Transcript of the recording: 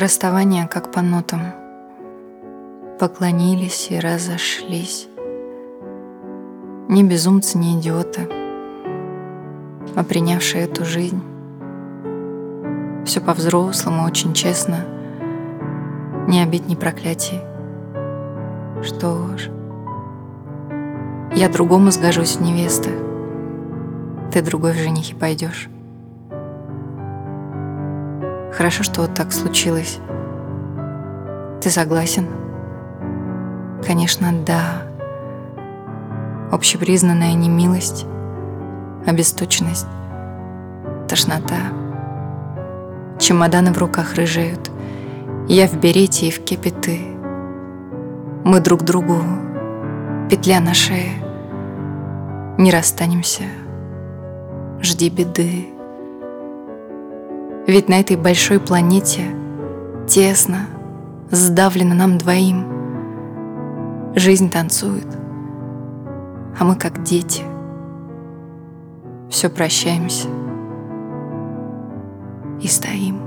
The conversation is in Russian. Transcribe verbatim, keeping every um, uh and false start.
Расставание как по нотам. Поклонились и разошлись. Не безумцы, не идиоты, а принявшие эту жизнь. Все по-взрослому, очень честно. Ни обид, ни проклятий. Что ж, я другому сгожусь в невесты. Ты другой в женихи пойдешь. Хорошо, что вот так случилось. Ты согласен? Конечно, да. Общепризнанная немилость, обесточенность, тошнота. Чемоданы в руках рыжеют. Я в берете и в кепе ты. Мы друг другу петля на шее. Не расстанемся. Жди беды. Ведь на этой большой планете тесно, сдавлено нам двоим. Жизнь танцует, а мы как дети. Все прощаемся и стоим.